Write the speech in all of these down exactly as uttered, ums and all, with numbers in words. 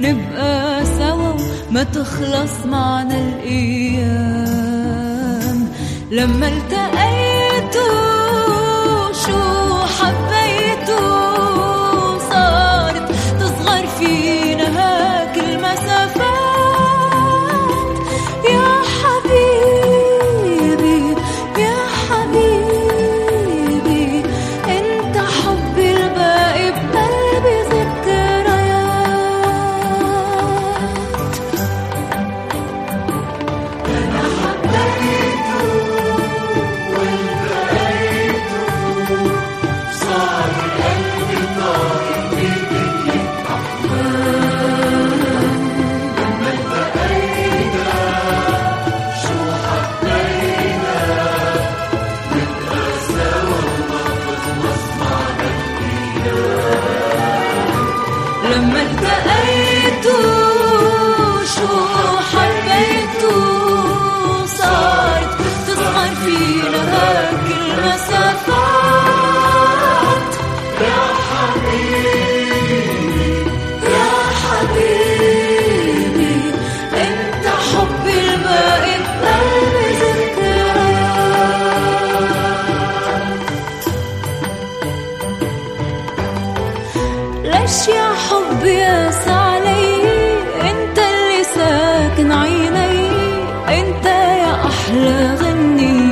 نبقى سوا ما تخلص معنا الأيام. لما التقيتوا شو حبيتوا، صارت تصغر فينا هاك المسافات. يا حبيبي يا حبيبي، انت حبي الباقي بقلبي ذكريات. أنا حبيته والبقيته، صار قلبي طاير بدنيا أحلام. لما التقينا شو حبينا، نبقى سوا وما تخلص معنا الأيام. لما التقيتوا شو حبيتوا، صارت تصغر فينا هاك المسافات. يا حبيبي يا حبيبي، انت حبي الباقي بقلبي ذكريات. ليش يا حبي قاس علي، انت اللي ساكن عيني، انت يا احلى غني.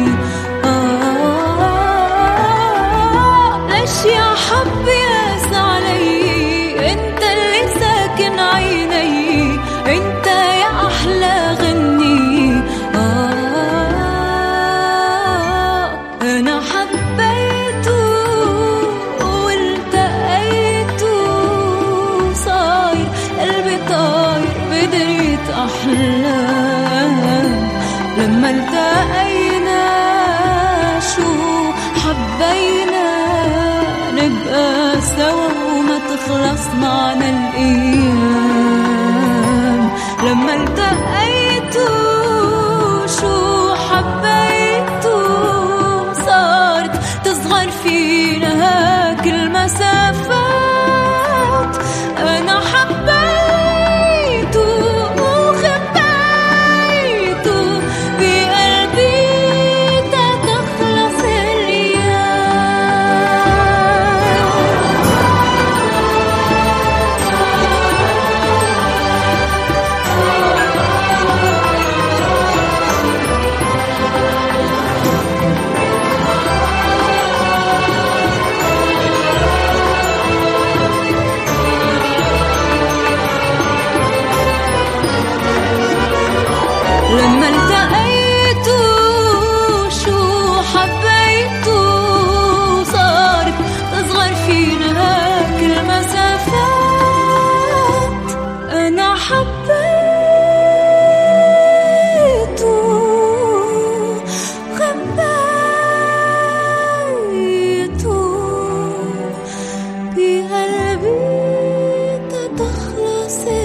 آه ليش يا حبي قاس علي، انت اللي ساكن عيني، انت يا احلى غني. آه انا حبيته والتقيته، صاير قلبي طاير بدريت أحلام. لما التقينا شو حبينا، نبقى سوا وما تخلص معنا الأيام. لما التقيتوا شو حبيتوا، صارت تصغر فينا هاك المسافات. أنا حبيته وخبيته بقلبي تتخلص لما التقيتوا شو حبيتوا، صارت تصغر فينا هاك المسافات. أنا حبيته خبيته بقلبي تتخلص